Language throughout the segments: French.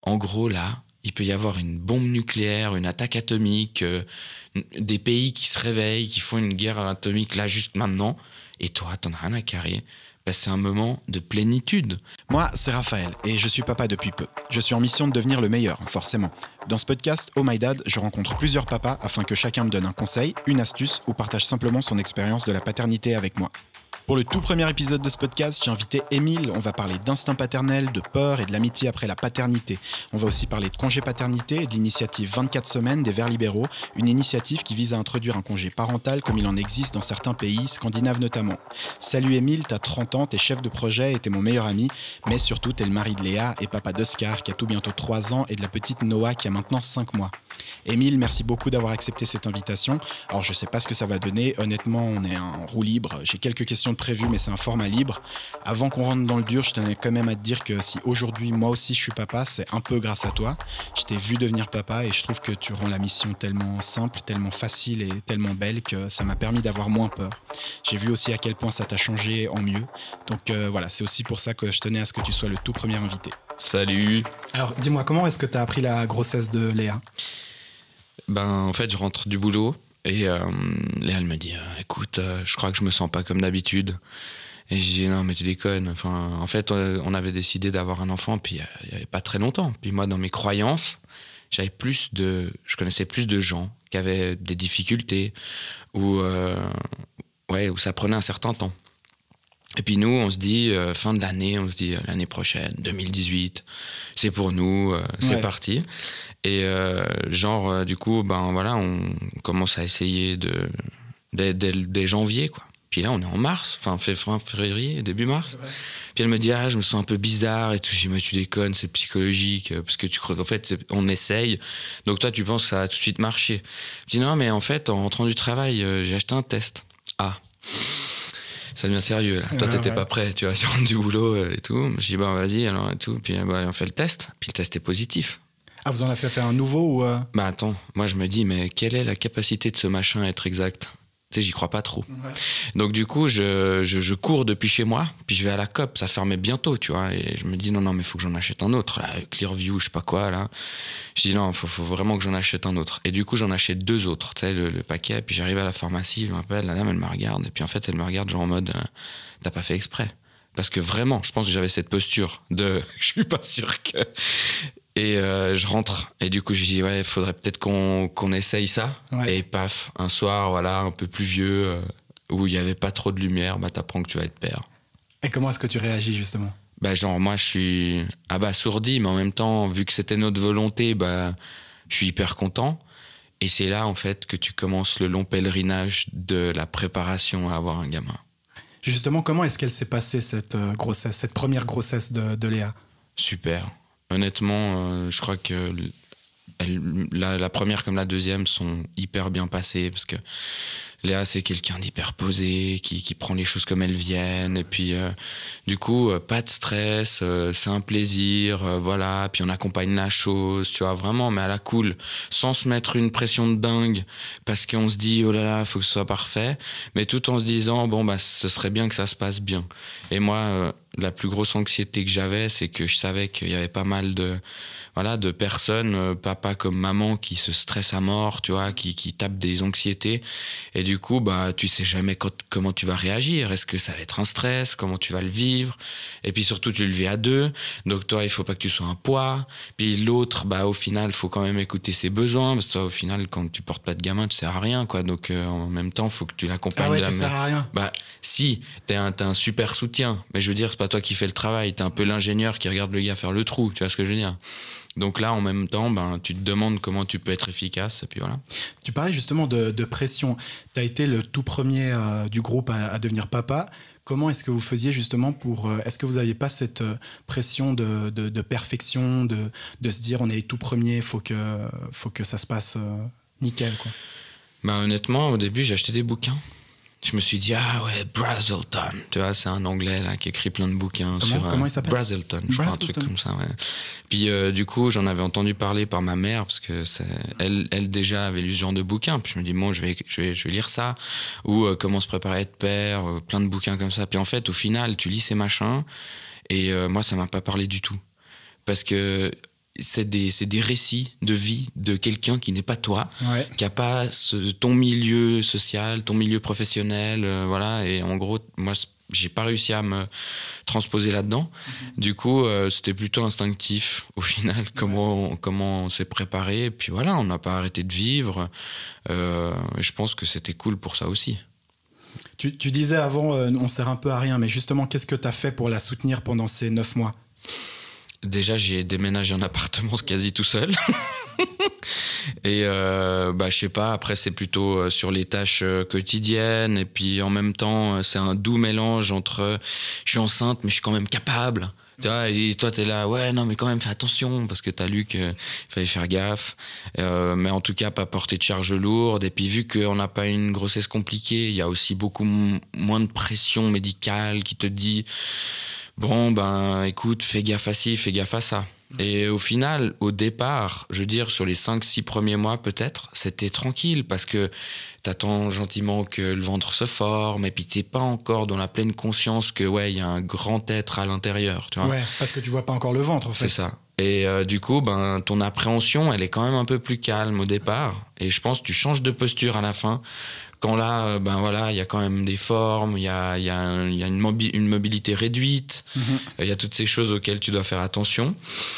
en gros, là, il peut y avoir une bombe nucléaire, une attaque atomique, des pays qui se réveillent, qui font une guerre atomique là, juste maintenant. Et toi, t'en as rien à carrer. Bah, c'est un moment de plénitude. Moi, c'est Raphaël et je suis papa depuis peu. Je suis en mission de devenir le meilleur, forcément. Dans ce podcast, Oh My Dad, je rencontre plusieurs papas afin que chacun me donne un conseil, une astuce ou partage simplement son expérience de la paternité avec moi. Pour le tout premier épisode de ce podcast, j'ai invité Émile. On va parler d'instinct paternel, de peur et de l'amitié après la paternité. On va aussi parler de congé paternité et de l'initiative 24 semaines des Verts libéraux, une initiative qui vise à introduire un congé parental comme il en existe dans certains pays, scandinaves notamment. Salut Émile, t'as 30 ans, t'es chef de projet et t'es mon meilleur ami, mais surtout t'es le mari de Léa et papa d'Oscar qui a tout bientôt 3 ans et de la petite Noah qui a maintenant 5 mois. Émile, merci beaucoup d'avoir accepté cette invitation. Alors je sais pas ce que ça va donner, honnêtement on est en roue libre, j'ai quelques questions de prévues mais c'est un format libre. Avant qu'on rentre dans le dur, je tenais quand même à te dire que si aujourd'hui moi aussi je suis papa, c'est un peu grâce à toi. Je t'ai vu devenir papa et je trouve que tu rends la mission tellement simple, tellement facile et tellement belle que ça m'a permis d'avoir moins peur. J'ai vu aussi à quel point ça t'a changé en mieux. Donc voilà, c'est aussi pour ça que je tenais à ce que tu sois le tout premier invité. Salut. Alors dis-moi, comment est-ce que t'as appris la grossesse de Léa ? En fait, je rentre du boulot et Léa, elle me dit écoute, je crois que je me sens pas comme d'habitude. Et je dis non, mais tu déconnes. Enfin, en fait, on avait décidé d'avoir un enfant, puis il y avait pas très longtemps. Puis moi, dans mes croyances, je connaissais plus de gens qui avaient des difficultés ou où ça prenait un certain temps. Et puis nous, on se dit, fin de l'année, on se dit l'année prochaine, 2018, c'est pour nous, c'est parti. Et du coup, on commence à essayer dès janvier, quoi. Puis là, on est en mars, fin février, début mars. Puis elle me dit, je me sens un peu bizarre et tout. Je dis, mais tu déconnes, c'est psychologique, parce que tu crois qu'en fait, on essaye. Donc toi, tu penses que ça va tout de suite marcher. Je dis, non, mais en fait, en rentrant du travail, j'ai acheté un test. Ça devient sérieux là. Toi t'étais pas prêt, tu vois, tu rentres du boulot et tout. Je dis vas-y alors et tout. Puis on fait le test. Puis le test est positif. Ah, vous en avez fait un nouveau ou attends, moi je me dis mais quelle est la capacité de ce machin à être exact ? Tu sais, j'y crois pas trop. Ouais. Donc du coup je cours depuis chez moi. Puis je vais à la COP, ça fermait bientôt, tu vois. Et je me dis non mais faut que j'en achète un autre là, Clearview, je sais pas quoi là. Je dis non, faut vraiment que j'en achète un autre. Et du coup j'en achète 2 autres, tu sais, le paquet. Puis j'arrive à la pharmacie, je m'appelle, la dame elle me regarde. Et puis en fait elle me regarde genre en mode t'as pas fait exprès. Parce que vraiment, je pense que j'avais cette posture de je suis pas sûr que. Et je rentre et du coup je dis il faudrait peut-être qu'on essaye ça. Ouais. Et paf, un soir voilà un peu pluvieux où il y avait pas trop de lumière, t'apprends que tu vas être père. Et comment est-ce que tu réagis justement ? Moi je suis abasourdi, mais en même temps vu que c'était notre volonté, je suis hyper content. Et c'est là en fait que tu commences le long pèlerinage de la préparation à avoir un gamin. Justement, comment est-ce qu'elle s'est passée cette grossesse, cette première grossesse de Léa ? Super. Honnêtement, je crois que la première comme la deuxième sont hyper bien passées parce que Léa, c'est quelqu'un d'hyper posé, qui prend les choses comme elles viennent. Et puis, du coup, pas de stress, c'est un plaisir, voilà. Puis on accompagne la chose, tu vois, vraiment, mais à la cool, sans se mettre une pression de dingue, parce qu'on se dit, oh là là, faut que ce soit parfait, mais tout en se disant, ce serait bien que ça se passe bien. Et moi, la plus grosse anxiété que j'avais, c'est que je savais qu'il y avait pas mal de personnes, papa comme maman, qui se stressent à mort, tu vois, qui tapent des anxiétés. Et du coup, tu sais jamais comment tu vas réagir. Est-ce que ça va être un stress ? Comment tu vas le vivre ? Et puis surtout, tu le vis à 2. Donc toi, il faut pas que tu sois un poids. Puis l'autre, au final, faut quand même écouter ses besoins. Parce que toi, au final, quand tu portes pas de gamin, tu sers à rien, quoi. Donc en même temps, faut que tu l'accompagnes. Ah ouais, tu sers à rien. Si, t'as un super soutien. Mais je veux dire, c'est pas toi qui fais le travail. T'es un peu l'ingénieur qui regarde le gars faire le trou. Tu vois ce que je veux dire ? Donc là, en même temps, tu te demandes comment tu peux être efficace, et puis voilà. Tu parlais justement de pression. Tu as été le tout premier du groupe à devenir papa. Comment est-ce que vous faisiez justement est-ce que vous n'aviez pas cette pression de perfection, de se dire on est les tout premiers, faut que ça se passe nickel, quoi. Honnêtement, au début, j'ai acheté des bouquins. Je me suis dit, Brazelton. Tu vois, c'est un Anglais là, qui écrit plein de bouquins. Comment il s'appelle ? Brazelton, je crois, un truc comme ça, ouais. Puis du coup, j'en avais entendu parler par ma mère, parce que elle déjà avait lu ce genre de bouquins. Puis je me dis, je vais lire ça. Ou comment se préparer à être père, plein de bouquins comme ça. Puis en fait, au final, tu lis ces machins, et moi, ça m'a pas parlé du tout. Parce que c'est des récits de vie de quelqu'un qui n'est pas toi, Ouais. qui a pas ton milieu social, ton milieu professionnel, voilà. Et en gros, moi, j'ai pas réussi à me transposer là-dedans. Du coup, c'était plutôt instinctif au final, comment on s'est préparé. Et puis voilà, on n'a pas arrêté de vivre. Je pense que c'était cool pour ça aussi. Tu disais avant, on sert un peu à rien, mais justement, qu'est-ce que tu as fait pour la soutenir pendant ces 9 mois? Déjà, j'ai déménagé un appartement quasi tout seul. Et je sais pas, après c'est plutôt sur les tâches quotidiennes. Et puis en même temps, c'est un doux mélange entre je suis enceinte, mais je suis quand même capable. Tu vois, et toi, t'es là, ouais, non, mais quand même, fais attention, parce que t'as lu qu'il fallait faire gaffe. Mais en tout cas, pas porter de charge lourde. Et puis, vu qu'on n'a pas une grossesse compliquée, il y a aussi beaucoup moins de pression médicale qui te dit, bon, ben, écoute, fais gaffe à ci, fais gaffe à ça. Et au final, au départ, je veux dire, sur les 5-6 premiers mois, peut-être, c'était tranquille, parce que t'attends gentiment que le ventre se forme, et puis t'es pas encore dans la pleine conscience que, ouais, il y a un grand être à l'intérieur, tu vois. Ouais, parce que tu vois pas encore le ventre, en fait. C'est ça. Et du coup, ben, ton appréhension, elle est quand même un peu plus calme au départ. Et je pense que tu changes de posture à la fin. Quand là, ben voilà, il y a quand même des formes, il y a une mobilité réduite, il y a toutes ces choses auxquelles tu dois faire attention.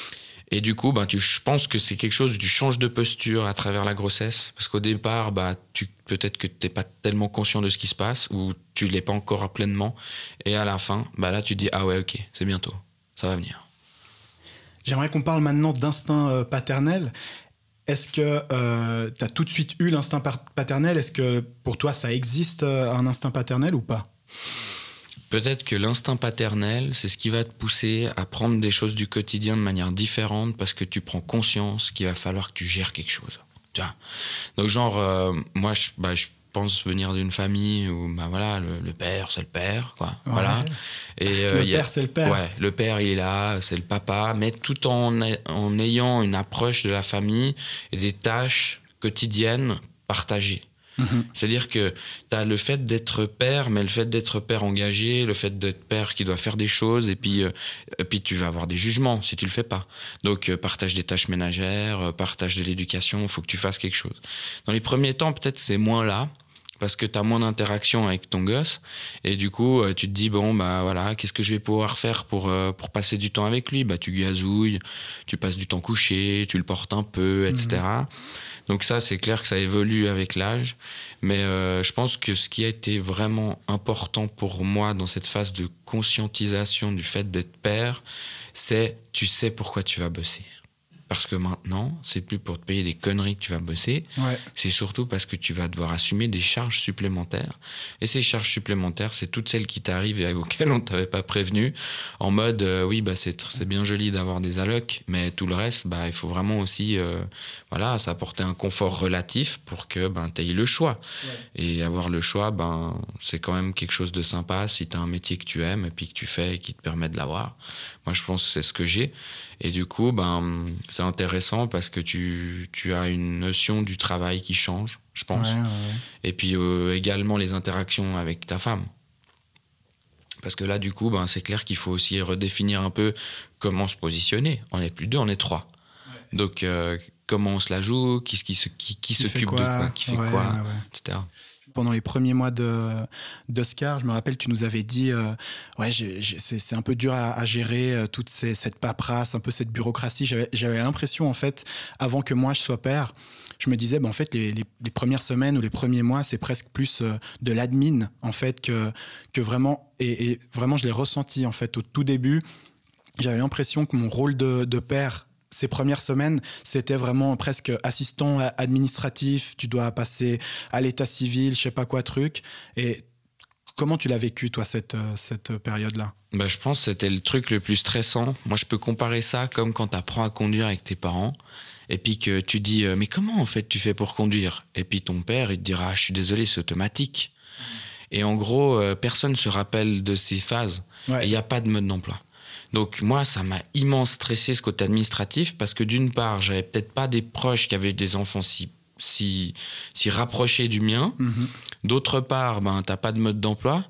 Et du coup, ben, je pense que c'est quelque chose où tu changes de posture à travers la grossesse. Parce qu'au départ, ben, peut-être que tu n'es pas tellement conscient de ce qui se passe ou tu ne l'es pas encore pleinement. Et à la fin, ben là, tu te dis, ah ouais, ok, c'est bientôt, ça va venir. J'aimerais qu'on parle maintenant d'instinct paternel. Est-ce que tu as tout de suite eu l'instinct paternel? Est-ce que pour toi, ça existe un instinct paternel ou pas? Peut-être que l'instinct paternel, c'est ce qui va te pousser à prendre des choses du quotidien de manière différente parce que tu prends conscience qu'il va falloir que tu gères quelque chose. Tu vois. Donc genre, moi, je pense venir d'une famille où bah, voilà, le père, c'est le père. Quoi. Ouais. Voilà. Et, le père, c'est le père. Ouais, le père, il est là, c'est le papa, mais tout en ayant une approche de la famille et des tâches quotidiennes partagées. C'est-à-dire que tu as le fait d'être père, mais le fait d'être père engagé, le fait d'être père qui doit faire des choses, et puis tu vas avoir des jugements si tu le fais pas. Donc, partage des tâches ménagères, partage de l'éducation, il faut que tu fasses quelque chose. Dans les premiers temps, peut-être c'est moins là, parce que tu as moins d'interaction avec ton gosse, et du coup, tu te dis, bon, bah voilà, qu'est-ce que je vais pouvoir faire pour passer du temps avec lui? Bah, tu gazouilles, tu passes du temps couché, tu le portes un peu, etc. Donc ça, c'est clair que ça évolue avec l'âge. Mais je pense que ce qui a été vraiment important pour moi dans cette phase de conscientisation du fait d'être père, c'est tu sais pourquoi tu vas bosser. Parce que maintenant, c'est plus pour te payer des conneries que tu vas bosser. Ouais. C'est surtout parce que tu vas devoir assumer des charges supplémentaires. Et ces charges supplémentaires, c'est toutes celles qui t'arrivent et auxquelles on ne t'avait pas prévenu. En mode, oui, bah, c'est bien joli d'avoir des allocs, mais tout le reste, bah, il faut vraiment aussi voilà, s'apporter un confort relatif pour que ben, tu aies le choix. Ouais. Et avoir le choix, ben, c'est quand même quelque chose de sympa si tu as un métier que tu aimes et puis que tu fais et qui te permet de l'avoir. Moi, je pense que c'est ce que j'ai. Et du coup, ben, c'est intéressant parce que tu as une notion du travail qui change, je pense. Ouais. Et puis également les interactions avec ta femme. Parce que là, du coup, ben, c'est clair qu'il faut aussi redéfinir un peu comment se positionner. On n'est plus deux, on est trois. Ouais. Donc, comment on se la joue, qui s'occupe de quoi, qui fait quoi, etc. Pendant les premiers mois d'Oscar, je me rappelle, tu nous avais dit c'est un peu dur à gérer toute cette paperasse, un peu cette bureaucratie. J'avais l'impression, en fait, avant que moi je sois père, je me disais, en fait, les premières semaines ou les premiers mois, c'est presque plus de l'admin, en fait, que vraiment. Et vraiment, je l'ai ressenti, en fait, au tout début. J'avais l'impression que mon rôle de père, ces premières semaines, c'était vraiment presque assistant administratif. Tu dois passer à l'état civil, je sais pas quoi truc. Et comment tu l'as vécu, toi, cette période-là? Bah, je pense que c'était le truc le plus stressant. Moi, je peux comparer ça comme quand tu apprends à conduire avec tes parents et puis que tu dis mais comment en fait tu fais pour conduire? Et puis ton père, il te dira je suis désolé, c'est automatique. Et en gros, personne ne se rappelle de ces phases. Ouais. Il n'y a pas de mode d'emploi. Donc moi, ça m'a immense stressé ce côté administratif parce que d'une part, j'avais peut-être pas des proches qui avaient des enfants si rapprochés du mien. D'autre part, ben, t'as pas de mode d'emploi.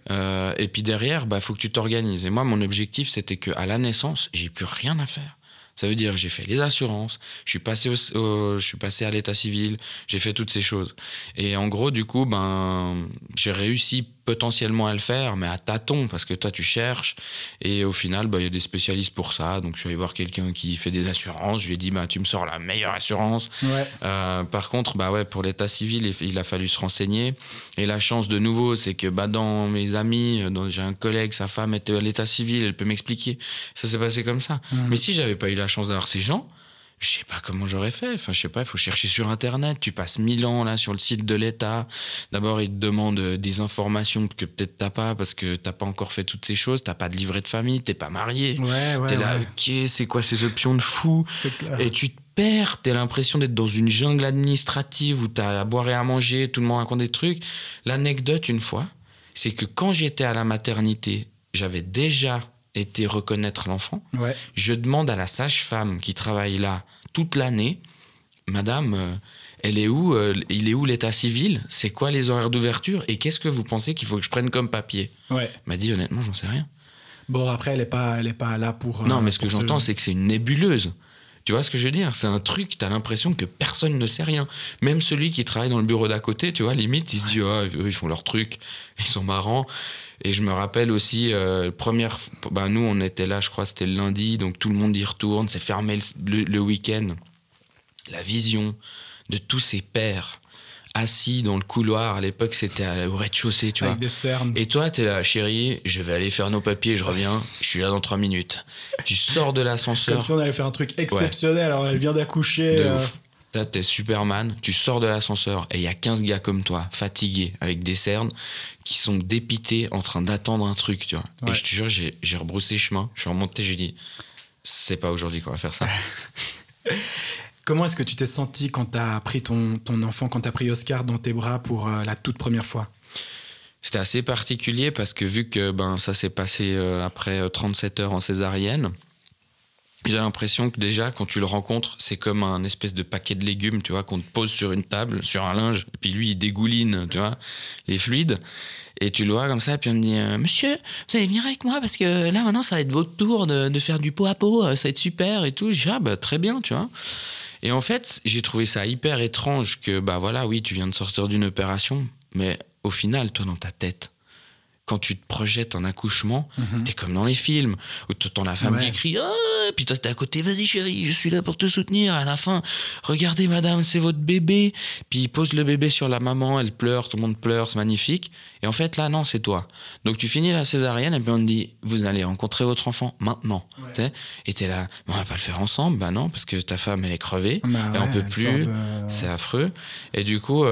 Et puis derrière, faut que tu t'organises. Et moi, mon objectif, c'était qu'à la naissance, j'ai plus rien à faire. Ça veut dire j'ai fait les assurances, je suis passé à l'état civil, j'ai fait toutes ces choses. Et en gros, du coup, j'ai réussi potentiellement à le faire, mais à tâtons, parce que toi, tu cherches. Et au final, il y a des spécialistes pour ça. Donc, je suis allé voir quelqu'un qui fait des assurances. Je lui ai dit, tu me sors la meilleure assurance. Ouais. Par contre, pour l'état civil, il a fallu se renseigner. Et la chance, de nouveau, c'est que dans mes amis, j'ai un collègue, sa femme était à l'état civil, elle peut m'expliquer. Ça s'est passé comme ça. Mais si j'avais pas eu la chance d'avoir ces gens, je sais pas comment j'aurais fait. Enfin, je sais pas, il faut chercher sur Internet. Tu passes 1000 ans là sur le site de l'État. D'abord, ils te demandent des informations que peut-être t'as pas parce que t'as pas encore fait toutes ces choses. T'as pas de livret de famille, t'es pas marié. T'es là, ok, c'est quoi ces options de fou? Et tu te perds. T'as l'impression d'être dans une jungle administrative où t'as à boire et à manger. Tout le monde raconte des trucs. L'anecdote, une fois, c'est que quand j'étais à la maternité, j'avais déjà été reconnaître l'enfant. Ouais. Je demande à la sage-femme qui travaille là toute l'année, madame, il est où l'état civil? C'est quoi les horaires d'ouverture? Et qu'est-ce que vous pensez qu'il faut que je prenne comme papier? Ouais. Elle m'a dit honnêtement, j'en sais rien. Bon, après, elle est pas là pour... non, mais ce que j'entends, c'est que c'est une nébuleuse. Tu vois ce que je veux dire? C'est un truc, t'as l'impression que personne ne sait rien. Même celui qui travaille dans le bureau d'à côté, tu vois, limite, il se dit, eux, ils font leur truc, ils sont marrants. Et je me rappelle aussi, nous, on était là, je crois, c'était le lundi, donc tout le monde y retourne, c'est fermé le week-end. La vision de tous ces pères assis dans le couloir, à l'époque, c'était au rez-de-chaussée, tu vois. Avec des cernes. Et toi, t'es là, chérie, je vais aller faire nos papiers, je reviens, je suis là dans 3 minutes. Tu sors de l'ascenseur. Comme si on allait faire un truc exceptionnel, alors elle vient d'accoucher. De ouf. Là, t'es Superman, tu sors de l'ascenseur et il y a 15 gars comme toi, fatigués, avec des cernes, qui sont dépités en train d'attendre un truc, tu vois. Ouais. Et je te jure, j'ai rebroussé chemin, je suis remonté, j'ai dit, c'est pas aujourd'hui qu'on va faire ça. Comment est-ce que tu t'es senti quand t'as pris ton enfant, quand t'as pris Oscar dans tes bras pour la toute première fois? C'était assez particulier parce que vu que ça s'est passé après 37 heures en césarienne, j'ai l'impression que déjà, quand tu le rencontres, c'est comme un espèce de paquet de légumes, tu vois, qu'on te pose sur une table, sur un linge, et puis lui, il dégouline, tu vois, les fluides. Et tu le vois comme ça, et puis on me dit, monsieur, vous allez venir avec moi parce que là, maintenant, ça va être votre tour de faire du pot à pot, ça va être super et tout. Je dis, très bien, tu vois. Et en fait, j'ai trouvé ça hyper étrange que, oui, tu viens de sortir d'une opération, mais au final, toi, dans ta tête, quand tu te projettes en accouchement, t'es comme dans les films, où t'entends la femme qui crie « Ah !» puis toi, t'es à côté « Vas-y chérie, je suis là pour te soutenir. » À la fin, « Regardez madame, c'est votre bébé. » Puis il pose le bébé sur la maman, elle pleure, tout le monde pleure, c'est magnifique. Et en fait, là, non, c'est toi. Donc tu finis la césarienne et puis on te dit « Vous allez rencontrer votre enfant maintenant. » Et t'es là « On va pas le faire ensemble ?» Bah non, parce que ta femme, elle est crevée, et on peut plus, c'est affreux. Et du coup,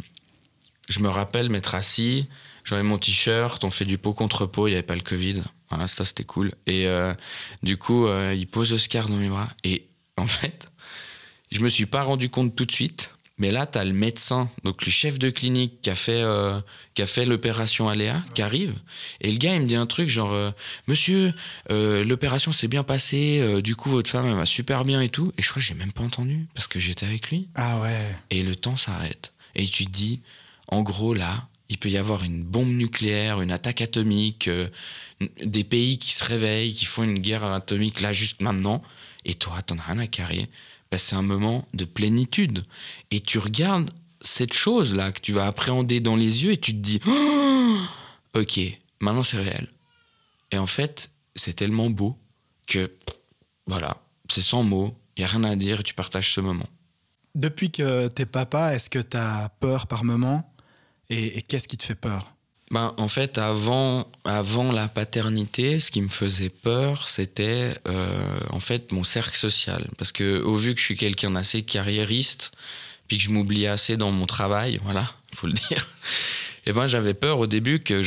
je me rappelle m'être assis, j'avais mon t-shirt, on fait du pot contre pot, il n'y avait pas le Covid. Voilà, ça c'était cool. Et du coup, il pose Oscar dans mes bras. Et en fait, je me suis pas rendu compte tout de suite. Mais là, tu as le médecin, donc le chef de clinique qui a fait l'opération à Léa, qui arrive. Et le gars, il me dit un truc genre Monsieur, l'opération s'est bien passée, du coup, votre femme, elle va super bien et tout. Et je crois que j'ai même pas entendu parce que j'étais avec lui. Ah ouais. Et le temps s'arrête. Et tu te dis, en gros, là, il peut y avoir une bombe nucléaire, une attaque atomique, des pays qui se réveillent, qui font une guerre atomique là, juste maintenant. Et toi, t'en as rien à carrer. C'est un moment de plénitude. Et tu regardes cette chose-là que tu vas appréhender dans les yeux et tu te dis oh, ok, maintenant c'est réel. Et en fait, c'est tellement beau que voilà, c'est sans mots, il n'y a rien à dire et tu partages ce moment. Depuis que t'es papa, est-ce que t'as peur par moment? Et qu'est-ce qui te fait peur? En fait, avant la paternité, ce qui me faisait peur, c'était en fait mon cercle social. Parce que au vu que je suis quelqu'un d'assez carriériste, puis que je m'oubliais assez dans mon travail, voilà, faut le dire. Et j'avais peur au début que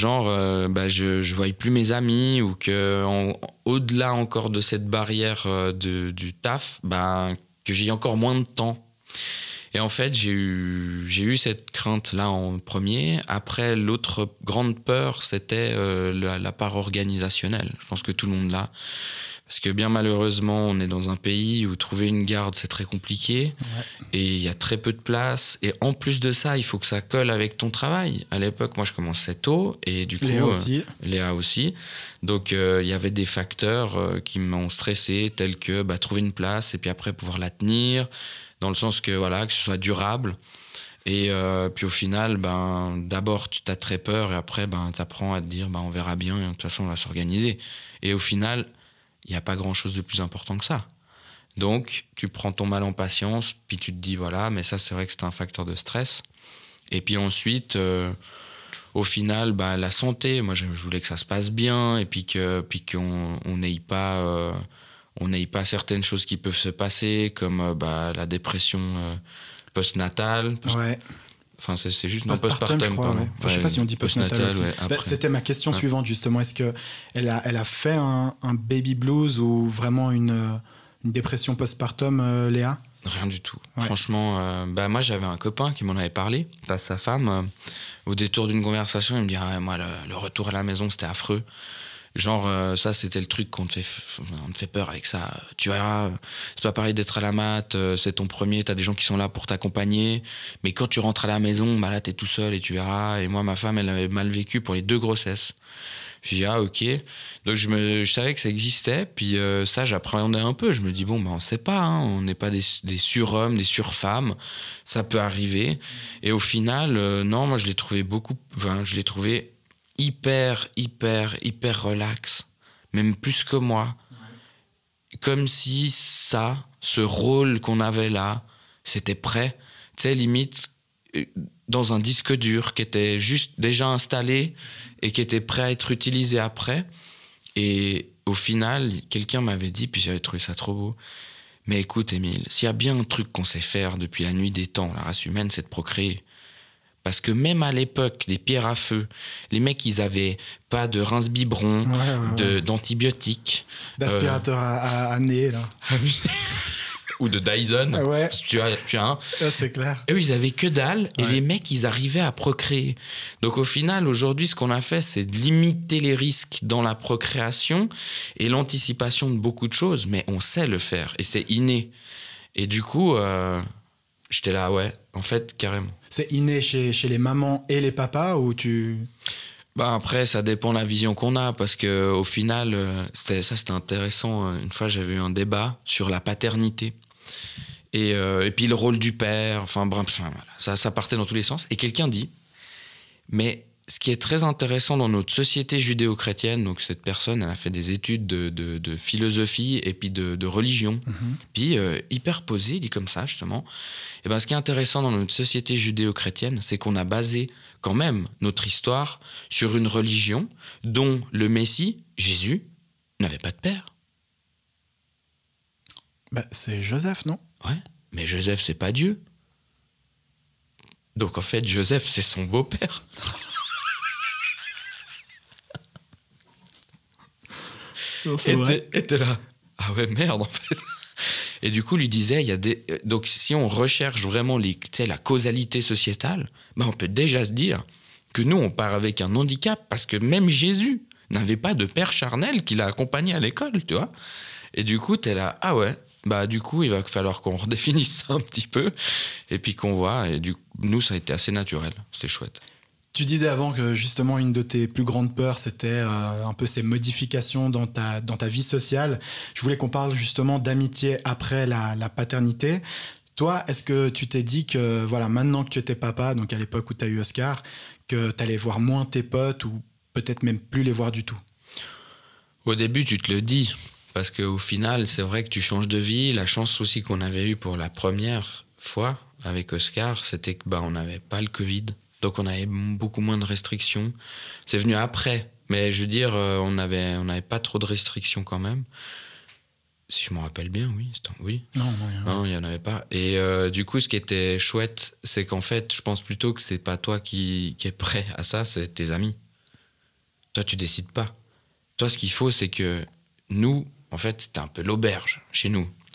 je voyais plus mes amis ou que au-delà encore de cette barrière du taf, que j'ai encore moins de temps. Et en fait, j'ai eu cette crainte-là en premier. Après, l'autre grande peur, c'était la part organisationnelle. Je pense que tout le monde l'a. Parce que bien malheureusement, on est dans un pays où trouver une garde, c'est très compliqué. Ouais. Et il y a très peu de place. Et en plus de ça, il faut que ça colle avec ton travail. À l'époque, moi, je commençais tôt. Et du coup, Léa aussi. Donc, il y avait des facteurs qui m'ont stressé, tels que trouver une place et puis après pouvoir la tenir. Dans le sens que, voilà, que ce soit durable. Et puis au final, d'abord, tu as très peur. Et après, tu apprends à te dire, on verra bien. Et de toute façon, on va s'organiser. Et au final, il n'y a pas grand-chose de plus important que ça. Donc, tu prends ton mal en patience, puis tu te dis, voilà, mais ça, c'est vrai que c'est un facteur de stress. Et puis ensuite, au final, la santé, moi, je voulais que ça se passe bien, et puis qu'on n'ait pas certaines choses qui peuvent se passer, comme la dépression postnatale. Ouais. Enfin, c'est juste postpartum, je crois. Ouais. Je sais pas si on dit postnatal aussi. C'était ma question suivante, justement. Est-ce qu'elle a fait un baby blues ou vraiment une dépression postpartum, Léa ? Rien du tout. Ouais. Franchement, moi, j'avais un copain qui m'en avait parlé, pas sa femme. Au détour d'une conversation, il me dit moi, le retour à la maison, c'était affreux. Genre, ça, c'était le truc on te fait peur avec ça. Tu verras, c'est pas pareil d'être à la mat, c'est ton premier, t'as des gens qui sont là pour t'accompagner. Mais quand tu rentres à la maison, là, t'es tout seul et tu verras. Et moi, ma femme, elle avait mal vécu pour les 2 grossesses. J'ai dit, ok. Donc, je savais que ça existait. Puis ça, j'appréhendais un peu. Je me dis, on sait pas. Hein, on n'est pas des surhommes, des surfemmes. Ça peut arriver. Et au final, non, moi, je l'ai trouvé hyper relax, même plus que moi. Ouais. Comme si ce rôle qu'on avait là, c'était prêt. Tu sais, limite, dans un disque dur qui était juste déjà installé et qui était prêt à être utilisé après. Et au final, quelqu'un m'avait dit, puis j'avais trouvé ça trop beau, mais écoute, Émile, s'il y a bien un truc qu'on sait faire depuis la nuit des temps, la race humaine, c'est de procréer. Parce que même à l'époque, des pierres à feu, les mecs, ils avaient pas de rince-biberon, d'antibiotiques. D'aspirateur à nez, là. Ou de Dyson. Ah ouais. Tu as un. Ah, c'est clair. Eux, ils avaient que dalle. Et les mecs, ils arrivaient à procréer. Donc, au final, aujourd'hui, ce qu'on a fait, c'est de limiter les risques dans la procréation et l'anticipation de beaucoup de choses. Mais on sait le faire. Et c'est inné. Et du coup... j'étais là, en fait, carrément. C'est inné chez les mamans et les papas ou tu... Après, ça dépend de la vision qu'on a, parce qu'au final, c'était intéressant. Une fois, j'avais eu un débat sur la paternité. Et puis le rôle du père, voilà, ça partait dans tous les sens. Et quelqu'un dit, mais ce qui est très intéressant dans notre société judéo-chrétienne, donc cette personne, elle a fait des études de philosophie et puis de religion, puis hyper posée, dit comme ça justement. Et ce qui est intéressant dans notre société judéo-chrétienne, c'est qu'on a basé quand même notre histoire sur une religion dont le Messie, Jésus, n'avait pas de père. C'est Joseph, non ? Ouais, mais Joseph, c'est pas Dieu. Donc en fait, Joseph, c'est son beau-père. Et t'es là, ah ouais, merde, en fait. Et du coup, lui disait, donc si on recherche vraiment la causalité sociétale, on peut déjà se dire que nous, on part avec un handicap, parce que même Jésus n'avait pas de père charnel qui l'a accompagné à l'école, tu vois. Et du coup, t'es là, ah ouais, du coup, il va falloir qu'on redéfinisse ça un petit peu, et puis qu'on voit, et nous, ça a été assez naturel, c'était chouette. Tu disais avant que justement une de tes plus grandes peurs, c'était un peu ces modifications dans ta vie sociale. Je voulais qu'on parle justement d'amitié après la paternité. Toi, est-ce que tu t'es dit que voilà, maintenant que tu étais papa, donc à l'époque où tu as eu Oscar, que tu allais voir moins tes potes ou peut-être même plus les voir du tout ? Au début, tu te le dis, parce qu'au final, c'est vrai que tu changes de vie. La chance aussi qu'on avait eue pour la première fois avec Oscar, c'était que on n'avait pas le Covid. Donc on avait beaucoup moins de restrictions. C'est venu après, mais je veux dire, on n'avait pas trop de restrictions quand même. Si je me rappelle bien, oui. Oui. Non, il n'y en avait pas. Et du coup, ce qui était chouette, c'est qu'en fait, je pense plutôt que c'est pas toi qui est prêt à ça, c'est tes amis. Toi, tu décides pas. Toi, ce qu'il faut, c'est que nous, en fait, c'était un peu l'auberge chez nous.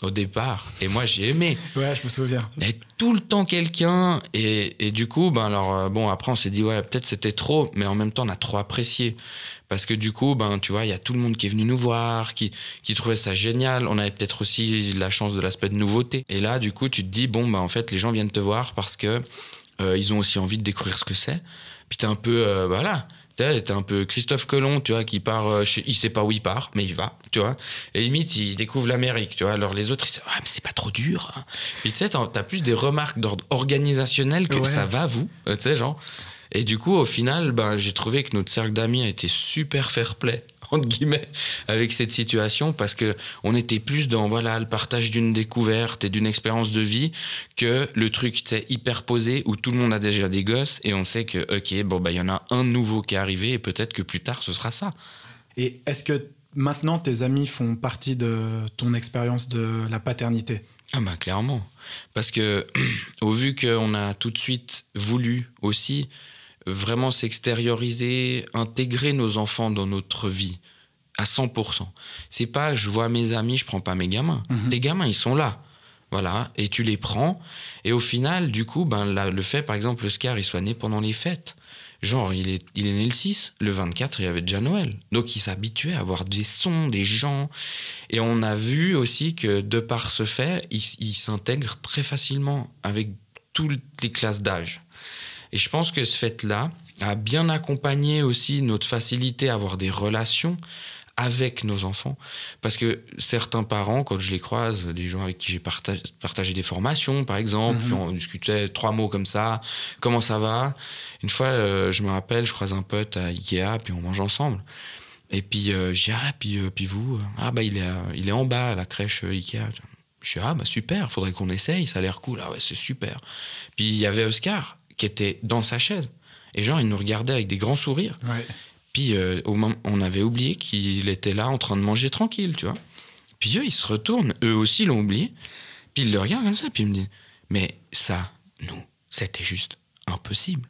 au départ. Et moi, j'ai aimé. Ouais, je me souviens. Il y avait tout le temps quelqu'un. Et du coup, après, on s'est dit, ouais, peut-être c'était trop. Mais en même temps, on a trop apprécié. Parce que du coup, tu vois, il y a tout le monde qui est venu nous voir, qui trouvait ça génial. On avait peut-être aussi la chance de l'aspect de nouveauté. Et là, du coup, tu te dis, en fait, les gens viennent te voir parce que ils ont aussi envie de découvrir ce que c'est. Puis t'es un peu, t'es un peu Christophe Colomb, tu vois, qui part, il sait pas où il part, mais il va, tu vois. Et limite, il découvre l'Amérique, tu vois. Alors les autres, ils disent, mais c'est pas trop dur. Hein. Puis tu sais, t'as plus des remarques d'ordre organisationnel que ça va, vous, tu sais, genre. Et du coup, au final, j'ai trouvé que notre cercle d'amis a été super fair-play, entre guillemets, avec cette situation, parce que on était plus dans, le partage d'une découverte et d'une expérience de vie que le truc, tu sais, hyper posé où tout le monde a déjà des gosses et on sait que, ok, il y en a un nouveau qui est arrivé et peut-être que plus tard, ce sera ça. Et est-ce que maintenant, tes amis font partie de ton expérience de la paternité ? Ah clairement. Parce que, au vu qu'on a tout de suite voulu aussi vraiment s'extérioriser, intégrer nos enfants dans notre vie à 100%. C'est pas je vois mes amis, je prends pas mes gamins. Tes gamins, ils sont là. Voilà, et tu les prends. Et au final, du coup, le fait, par exemple, Oscar, il soit né pendant les fêtes. Genre, il est né le 6, le 24, il y avait déjà Noël. Donc, il s'habituait à avoir des sons, des gens. Et on a vu aussi que, de par ce fait, il s'intègre très facilement avec toutes les classes d'âge. Et je pense que ce fait-là a bien accompagné aussi notre facilité à avoir des relations avec nos enfants. Parce que certains parents, quand je les croise, des gens avec qui j'ai partagé des formations, par exemple, puis on discutait 3 mots comme ça, comment ça va ? Une fois, je me rappelle, je croise un pote à Ikea, puis on mange ensemble. Et puis, je dis, puis vous ? Il est en bas, à la crèche Ikea. Je dis, super, faudrait qu'on essaye, ça a l'air cool. Ah ouais, c'est super. Puis il y avait Oscar, qui était dans sa chaise. Et genre, il nous regardait avec des grands sourires. Ouais. Puis au moment, on avait oublié qu'il était là en train de manger tranquille, tu vois. Puis eux, ils se retournent. Eux aussi l'ont oublié. Puis ils le regardent comme ça. Puis ils me disent, mais ça, non, c'était juste impossible.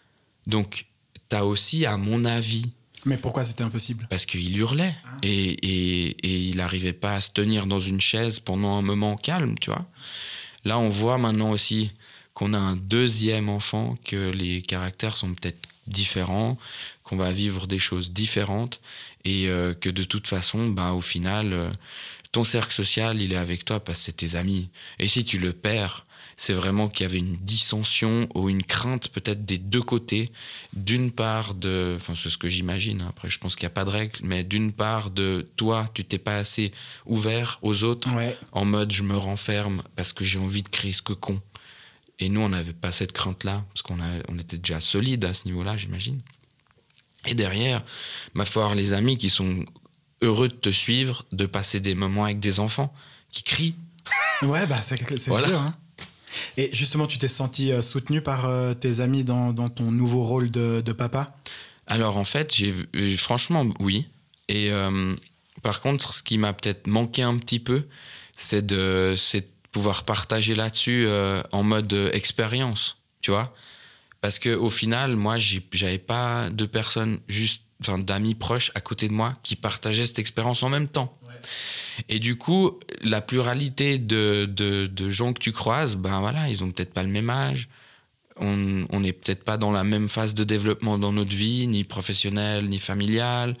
Donc, t'as aussi, à mon avis... Mais pourquoi c'était impossible ? Parce qu'il hurlait. Et il n'arrivait pas à se tenir dans une chaise pendant un moment calme, tu vois. Là, on voit maintenant aussi qu'on a un deuxième enfant, que les caractères sont peut-être différents, qu'on va vivre des choses différentes et que de toute façon, au final, ton cercle social, il est avec toi parce que c'est tes amis. Et si tu le perds, c'est vraiment qu'il y avait une dissension ou une crainte peut-être des deux côtés, d'une part de... Enfin, c'est ce que j'imagine, après je pense qu'il n'y a pas de règle, mais d'une part de toi, tu t'es pas assez ouvert aux autres, en mode je me renferme parce que j'ai envie de créer ce con. Et nous, on n'avait pas cette crainte-là, parce qu'on était déjà solide à ce niveau-là, j'imagine. Et derrière, faut avoir les amis qui sont heureux de te suivre, de passer des moments avec des enfants qui crient. Ouais, c'est voilà. sûr. Hein. Et justement, tu t'es senti soutenu par tes amis dans ton nouveau rôle de papa ? Alors, en fait, franchement, oui. Et par contre, ce qui m'a peut-être manqué un petit peu, c'est de pouvoir partager là-dessus en mode expérience, tu vois. Parce qu'au final, moi, j'avais pas de personnes d'amis proches à côté de moi qui partageaient cette expérience en même temps. Ouais. Et du coup, la pluralité de gens que tu croises, ils ont peut-être pas le même âge. On n'est peut-être pas dans la même phase de développement dans notre vie, ni professionnelle, ni familiale.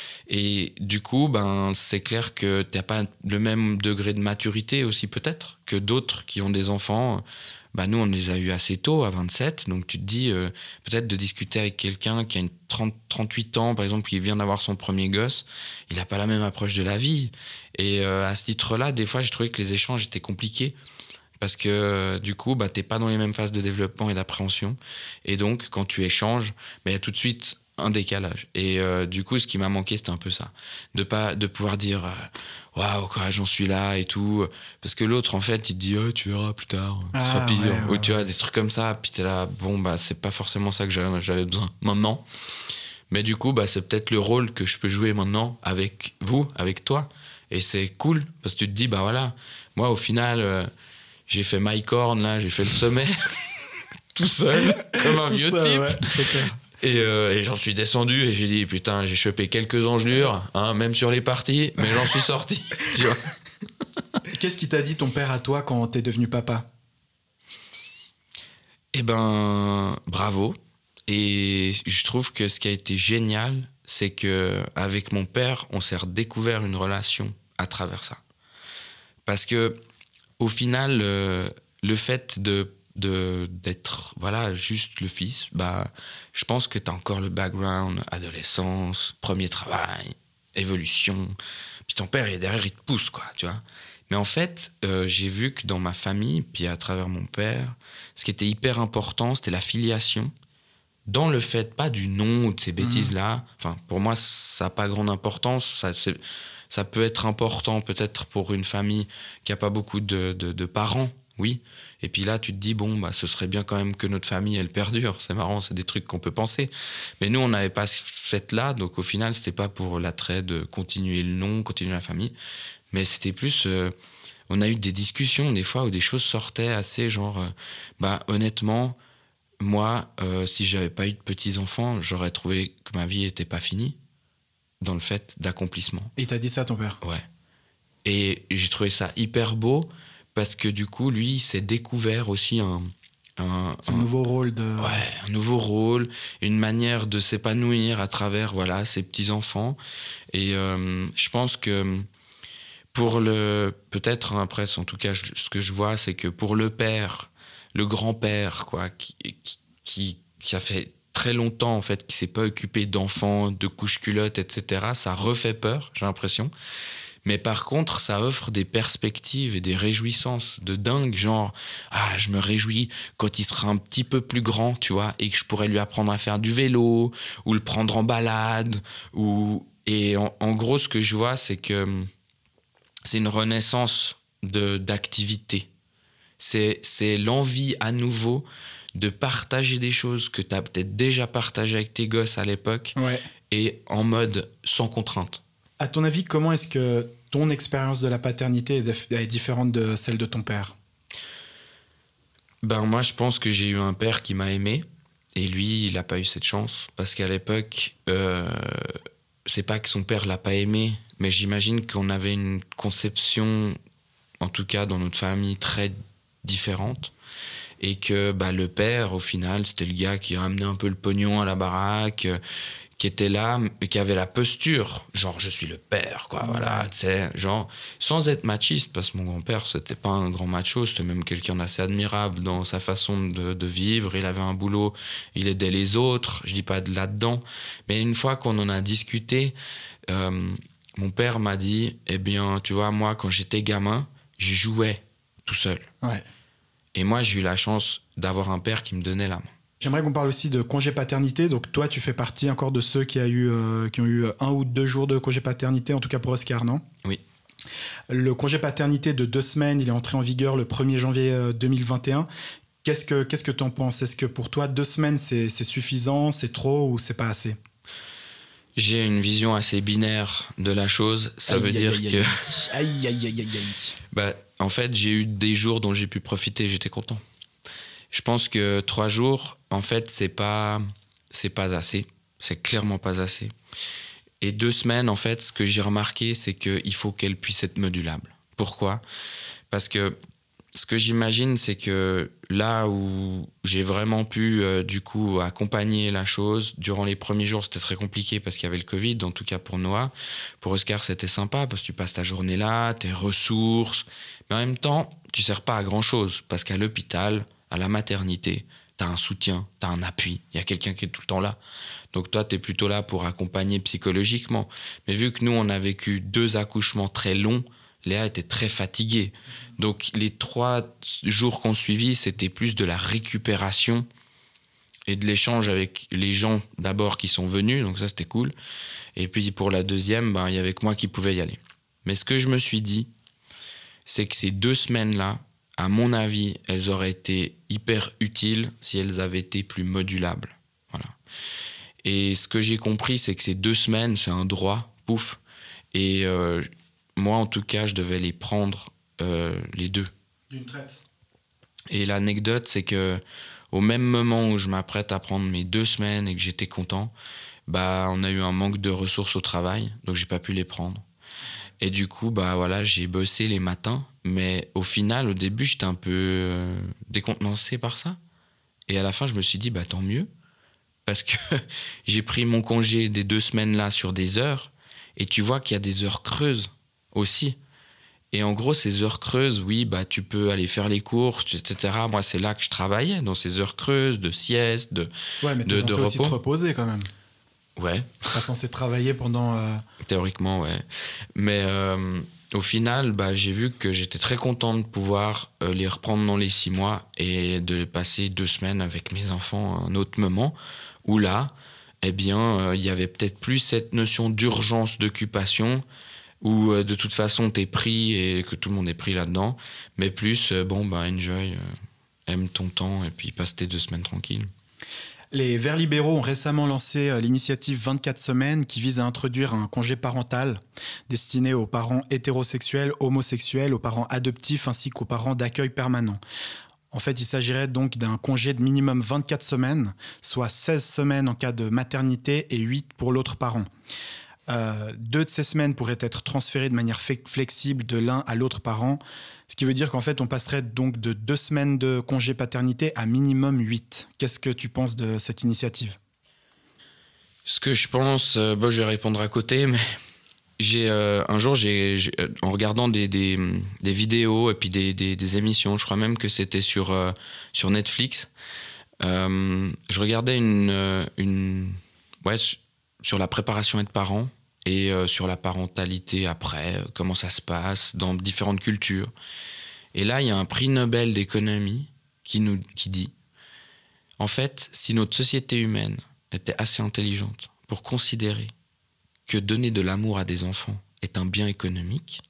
Et du coup, c'est clair que tu n'as pas le même degré de maturité aussi peut-être que d'autres qui ont des enfants. Nous, on les a eus assez tôt, à 27. Donc tu te dis, peut-être de discuter avec quelqu'un qui a 38 ans, par exemple, qui vient d'avoir son premier gosse, il n'a pas la même approche de la vie. Et à ce titre-là, des fois, j'ai trouvé que les échanges étaient compliqués. Parce que du coup, t'es pas dans les mêmes phases de développement et d'appréhension. Et donc, quand tu échanges, il y a tout de suite un décalage. Et du coup, ce qui m'a manqué, c'était un peu ça. De pouvoir dire waouh, quoi, j'en suis là et tout. Parce que l'autre, en fait, il te dit tu verras plus tard, ce sera pire. Ou tu vois, des trucs comme ça. Puis t'es là, c'est pas forcément ça que j'avais besoin maintenant. Mais du coup, c'est peut-être le rôle que je peux jouer maintenant avec vous, avec toi. Et c'est cool, parce que tu te dis, voilà, moi, au final, j'ai fait MyCorn, là, j'ai fait le sommet, tout seul, comme un vieux type. Ouais, c'est clair. Et j'en suis descendu et j'ai dit, putain, j'ai chopé quelques engelures, même sur les parties, mais j'en suis sorti, tu vois. Qu'est-ce qui t'a dit ton père à toi quand t'es devenu papa? Eh ben, bravo. Et je trouve que ce qui a été génial, c'est que avec mon père, on s'est redécouvert une relation à travers ça. Parce que au final, le fait d'être voilà juste le fils, bah je pense que t'as encore le background, adolescence, premier travail, évolution. Puis ton père est derrière, il te pousse quoi, tu vois. Mais en fait, j'ai vu que dans ma famille, puis à travers mon père, ce qui était hyper important, c'était la filiation. Dans le fait, pas du nom ou de ces bêtises-là. Enfin, pour moi, ça n'a pas grande importance. Ça peut être important peut-être pour une famille qui n'a pas beaucoup de parents, oui. Et puis là, tu te dis, bon, bah, ce serait bien quand même que notre famille, elle perdure. C'est marrant, c'est des trucs qu'on peut penser. Mais nous, on n'avait pas ce fait-là. Donc au final, c'était pas pour l'attrait de continuer le nom, continuer la famille. Mais c'était plus... on a eu des discussions des fois où des choses sortaient assez genre... bah honnêtement, moi, si j'avais pas eu de petits-enfants, j'aurais trouvé que ma vie était pas finie dans le fait d'accomplissement. Et t'as dit ça à ton père? Ouais. Et j'ai trouvé ça hyper beau parce que du coup, lui, il s'est découvert aussi Son nouveau rôle de... Ouais, un nouveau rôle, une manière de s'épanouir à travers voilà, ses petits-enfants. Et je pense que pour peut-être après, en tout cas, ce que je vois, c'est que pour le père, le grand-père, quoi, qui a fait très longtemps, en fait, qui s'est pas occupé d'enfants, de couches-culottes, etc., ça refait peur, j'ai l'impression. Mais par contre, ça offre des perspectives et des réjouissances de dingue, genre, ah, je me réjouis quand il sera un petit peu plus grand, tu vois, et que je pourrais lui apprendre à faire du vélo, ou le prendre en balade, et en gros, ce que je vois, c'est que c'est une renaissance d'activité. C'est l'envie à nouveau de partager des choses que tu as peut-être déjà partagées avec tes gosses à l'époque, Ouais. et en mode sans contrainte. À ton avis, comment est-ce que ton expérience de la paternité est différente de celle de ton père? Ben moi, je pense que j'ai eu un père qui m'a aimé, et lui, il n'a pas eu cette chance, parce qu'à l'époque, c'est pas que son père l'a pas aimé, mais j'imagine qu'on avait une conception, en tout cas dans notre famille, très différente. Et que bah, le père, au final, c'était le gars qui ramenait un peu le pognon à la baraque, qui était là, qui avait la posture, genre je suis le père, quoi, voilà, tu sais, genre, sans être machiste, parce que mon grand-père, c'était pas un grand macho, c'était même quelqu'un d'assez admirable dans sa façon de vivre, il avait un boulot, il aidait les autres, je dis pas de là-dedans, mais une fois qu'on en a discuté, mon père m'a dit, eh bien, tu vois, moi, quand j'étais gamin, je jouais tout seul. Ouais. Et moi, j'ai eu la chance d'avoir un père qui me donnait la main. J'aimerais qu'on parle aussi de congé paternité. Donc toi, tu fais partie encore de ceux qui ont eu 1 ou 2 jours de congé paternité, en tout cas pour Oscar, non? Oui. Le congé paternité de 2 semaines, il est entré en vigueur le 1er janvier 2021. Qu'est-ce que tu en penses? Est-ce que pour toi, 2 semaines, c'est suffisant, c'est trop ou c'est pas assez? J'ai une vision assez binaire de la chose. Ça veut dire que... Aïe. Bah, en fait, j'ai eu des jours dont j'ai pu profiter, j'étais content. Je pense que 3 jours, en fait, c'est pas assez. C'est clairement pas assez. Et 2 semaines, en fait, ce que j'ai remarqué, c'est qu'il faut qu'elle puisse être modulable. Pourquoi? Parce que ce que j'imagine, c'est que là où j'ai vraiment pu, du coup, accompagner la chose, durant les premiers jours, c'était très compliqué parce qu'il y avait le Covid, en tout cas pour Noah. Pour Oscar, c'était sympa parce que tu passes ta journée là, tes ressources. Mais en même temps, tu sers pas à grand-chose parce qu'à l'hôpital, à la maternité, t'as un soutien, t'as un appui. Il y a quelqu'un qui est tout le temps là. Donc toi, t'es plutôt là pour accompagner psychologiquement. Mais vu que nous, on a vécu 2 accouchements très longs, Léa était très fatiguée. Donc les 3 jours qu'on suivit, c'était plus de la récupération et de l'échange avec les gens d'abord qui sont venus. Donc ça, c'était cool. Et puis pour la deuxième, il y avait que moi qui pouvais y aller. Mais ce que je me suis dit, c'est que ces 2 semaines-là, à mon avis, elles auraient été hyper utiles si elles avaient été plus modulables. Voilà. Et ce que j'ai compris, c'est que ces 2 semaines, c'est un droit, pouf. Et moi, en tout cas, je devais les prendre les 2. D'une traite. Et l'anecdote, c'est que au même moment où je m'apprête à prendre mes 2 semaines et que j'étais content, on a eu un manque de ressources au travail, donc j'ai pas pu les prendre. Et du coup, voilà, j'ai bossé les matins Mais au final, au début, j'étais un peu décontenancé par ça. Et à la fin, je me suis dit, bah tant mieux. Parce que j'ai pris mon congé des 2 semaines là sur des heures. Et tu vois qu'il y a des heures creuses aussi. Et en gros, ces heures creuses, oui, bah tu peux aller faire les courses, etc. Moi, c'est là que je travaillais, dans ces heures creuses de sieste, Ouais, mais t'es censé aussi te reposer quand même. Ouais. T'es pas censé travailler pendant... Théoriquement, ouais. Mais au final, bah, j'ai vu que j'étais très content de pouvoir les reprendre dans les 6 mois et de passer 2 semaines avec mes enfants à un autre moment où là, eh bien, il y avait peut-être plus cette notion d'urgence d'occupation où de toute façon t'es pris et que tout le monde est pris là-dedans, mais plus, enjoy, aime ton temps et puis passe tes 2 semaines tranquilles. Les Verts libéraux ont récemment lancé l'initiative 24 semaines qui vise à introduire un congé parental destiné aux parents hétérosexuels, homosexuels, aux parents adoptifs ainsi qu'aux parents d'accueil permanent. En fait, il s'agirait donc d'un congé de minimum 24 semaines, soit 16 semaines en cas de maternité et 8 pour l'autre parent. 2 de ces semaines pourraient être transférées de manière flexible de l'un à l'autre parent, ce qui veut dire qu'en fait, on passerait donc de 2 semaines de congé paternité à minimum 8. Qu'est-ce que tu penses de cette initiative ? Ce que je pense, je vais répondre à côté, mais un jour, en regardant des vidéos et puis des émissions, je crois même que c'était sur Netflix, je regardais sur la préparation à être parent et sur la parentalité après, comment ça se passe dans différentes cultures. Et là, il y a un prix Nobel d'économie qui dit, en fait, si notre société humaine était assez intelligente pour considérer que donner de l'amour à des enfants est un bien économique,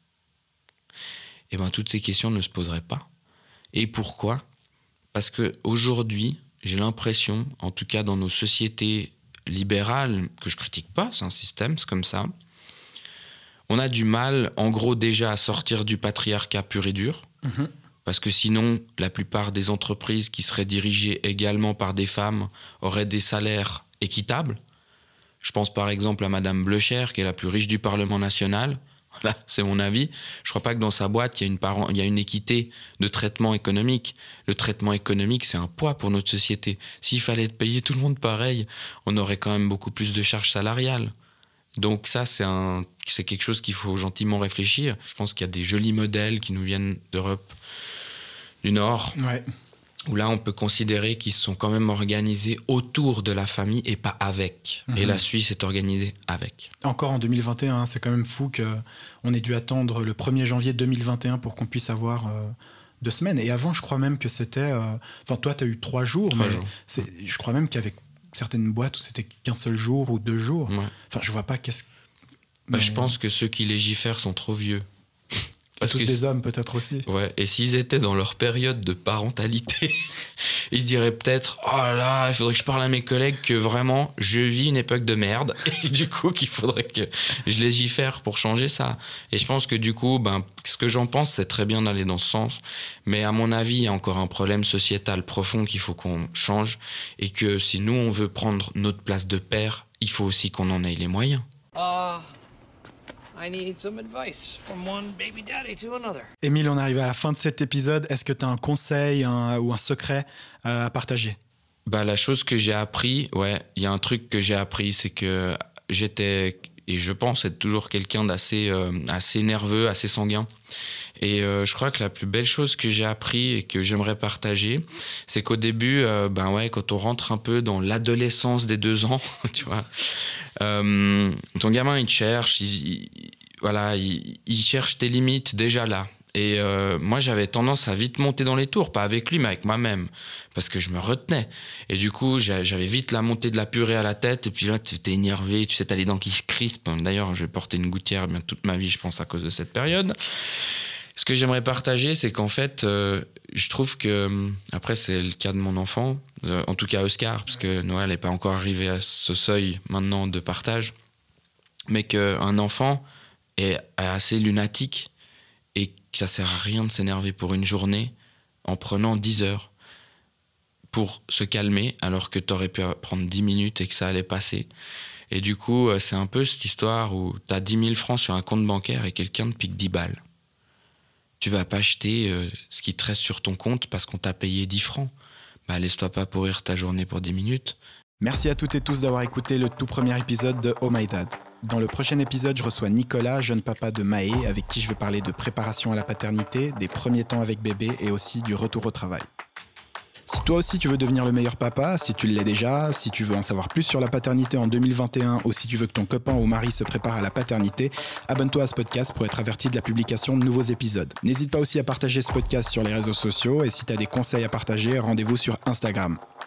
eh ben, toutes ces questions ne se poseraient pas. Et pourquoi ? Parce qu'aujourd'hui, j'ai l'impression, en tout cas dans nos sociétés libérales, que je critique pas, c'est un système, c'est comme ça, on a du mal, en gros, déjà à sortir du patriarcat pur et dur, parce que sinon, la plupart des entreprises qui seraient dirigées également par des femmes auraient des salaires équitables. Je pense par exemple à Madame Bleucher, qui est la plus riche du Parlement national. Voilà, c'est mon avis. Je ne crois pas que dans sa boîte, il y a une équité de traitement économique. Le traitement économique, c'est un poids pour notre société. S'il fallait payer tout le monde pareil, on aurait quand même beaucoup plus de charges salariales. Donc ça, c'est quelque chose qu'il faut gentiment réfléchir. Je pense qu'il y a des jolis modèles qui nous viennent d'Europe du Nord. Ouais. Où là, on peut considérer qu'ils se sont quand même organisés autour de la famille et pas avec. Et la Suisse est organisée avec. Encore en 2021, c'est quand même fou qu'on ait dû attendre le 1er janvier 2021 pour qu'on puisse avoir 2 semaines. Et avant, je crois même que c'était... toi, tu as eu 3 jours. 3 jours. Je crois même qu'avec certaines boîtes où c'était qu'un seul jour ou 2 jours. Ouais. Enfin, je vois pas qu'est-ce... Je pense que ceux qui légifèrent sont trop vieux. Parce tous des hommes peut-être aussi. Ouais, et s'ils étaient dans leur période de parentalité, ils se diraient peut-être « Oh là, il faudrait que je parle à mes collègues que vraiment, je vis une époque de merde. » Et du coup, qu'il faudrait que je légifère pour changer ça. Et je pense que du coup, ce que j'en pense, c'est très bien d'aller dans ce sens. Mais à mon avis, il y a encore un problème sociétal profond qu'il faut qu'on change. Et que si nous, on veut prendre notre place de père, il faut aussi qu'on en ait les moyens. I need some advice from one baby daddy to another. Émile, on arrive à la fin de cet épisode. Est-ce que tu as un conseil ou un secret à partager ? La chose que j'ai appris, il y a un truc que j'ai appris, c'est que j'étais, et je pense être toujours quelqu'un d'assez assez nerveux, assez sanguin. Et je crois que la plus belle chose que j'ai appris et que j'aimerais partager, c'est qu'au début, quand on rentre un peu dans l'adolescence des 2 ans, tu vois, ton gamin, il te cherche, il cherche tes limites déjà là. Et moi, j'avais tendance à vite monter dans les tours, pas avec lui, mais avec moi-même, parce que je me retenais. Et du coup, j'avais vite la montée de la purée à la tête, et puis là, tu étais énervé, tu sais, t'as les dents qui se crispent. D'ailleurs, je vais porter une gouttière bien toute ma vie, je pense, à cause de cette période. Ce que j'aimerais partager, c'est qu'en fait, je trouve que, après, c'est le cas de mon enfant, en tout cas Oscar, parce que Noël n'est pas encore arrivé à ce seuil maintenant de partage, mais qu'un enfant est assez lunatique et que ça sert à rien de s'énerver pour une journée en prenant 10 heures pour se calmer, alors que tu aurais pu prendre 10 minutes et que ça allait passer. Et du coup, c'est un peu cette histoire où tu as 10 000 francs sur un compte bancaire et quelqu'un te pique 10 balles. Tu vas pas acheter ce qui te reste sur ton compte parce qu'on t'a payé 10 francs. Bah, laisse-toi pas pourrir ta journée pour 10 minutes. Merci à toutes et tous d'avoir écouté le tout premier épisode de Oh My Dad. Dans le prochain épisode, je reçois Nicolas, jeune papa de Maë, avec qui je vais parler de préparation à la paternité, des premiers temps avec bébé et aussi du retour au travail. Si toi aussi tu veux devenir le meilleur papa, si tu l'es déjà, si tu veux en savoir plus sur la paternité en 2021 ou si tu veux que ton copain ou mari se prépare à la paternité, abonne-toi à ce podcast pour être averti de la publication de nouveaux épisodes. N'hésite pas aussi à partager ce podcast sur les réseaux sociaux et si tu as des conseils à partager, rendez-vous sur Instagram.